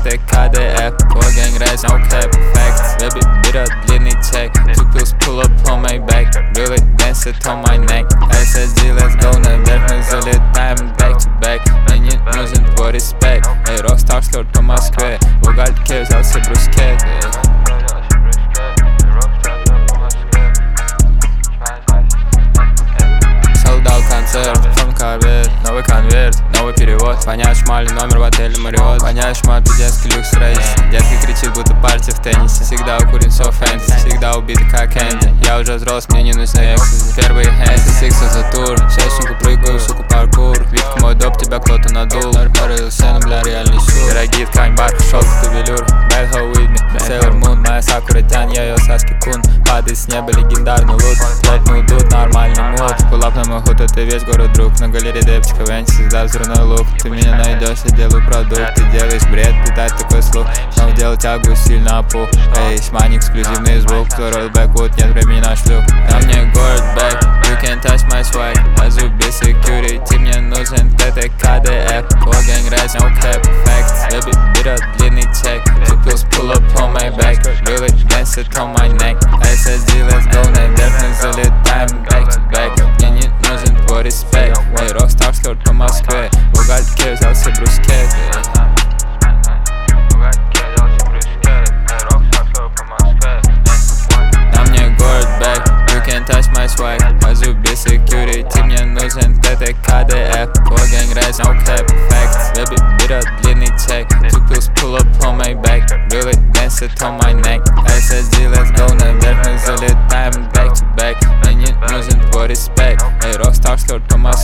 это КДФ. Твой гэнг рейс, no cap, facts. Baby, берет длинный чек. Two pills pull up on my back. Really dance it on my neck. SSG, let's go наверх, мы залетаем back to back. Мне не нужен твой респект. Эй, Rockstar скорт по Москве. В угольке взялся брускет. Солдал концерт, фон корвет, новый конверт, новый перевод. Воняет шмаль, номер в отеле Мариот. Воняет шмаль, пиздецкий люкс рейс. Детка кричит, будто партия в теннисе. Всегда укурен, все фэнтези, всегда убит как Энди. Я уже взрос, мне не нужны экстази. Первые хэнси, сиксы за тур. Шестеньку прыгаю, суку паркур. Витка мой доп, тебя кто-то надул. Парил сцену, бля, реальный шут. Дорогие ткань, бар, шелк, тувелюр. Bad hoe with me, Sailor Moon. Моя Сакура Тянь, я ее Саски Кун. Падает с неба легендарный лут. Плотный удут, нормальный мод. Пулап на мой худ, это весь город друг. На галерее депчика, венчи, всегда взрывной лук. Ты меня найдешь, я делаю продукт. Ты делаешь бред, питать такой слух. Снова делал тягу, сильно опух. Эй, шмань, эксклюзивный звук. Твой роллбэк, нет времени на шлюх. На мне город бэк, you can't touch my swag. На зубе security, мне нужен ТТ КДФ. Твой гэнг рейс, no cap, facts. Baby, берет длинный чек. Two pills pull up on my back. Really dance it on my neck. SSG, let's go наверх, мы залетаем back to back. Мне не нужен твой респект. Эй, Rockstar скорт по Москве. В угольке взялся брускет. На мне город бэк, you can't touch my swag. На зубе security, мне нужен ТТ КДФ. Твой гэнг рейс, no cap, facts. Baby, берет длинный чек. Two pills pull up on my back. Really dance it on my neck. SSG, let's go наверх, мы залетаем back to back. Мне не нужен твой респект. Эй, Rockstar скорт по Москве.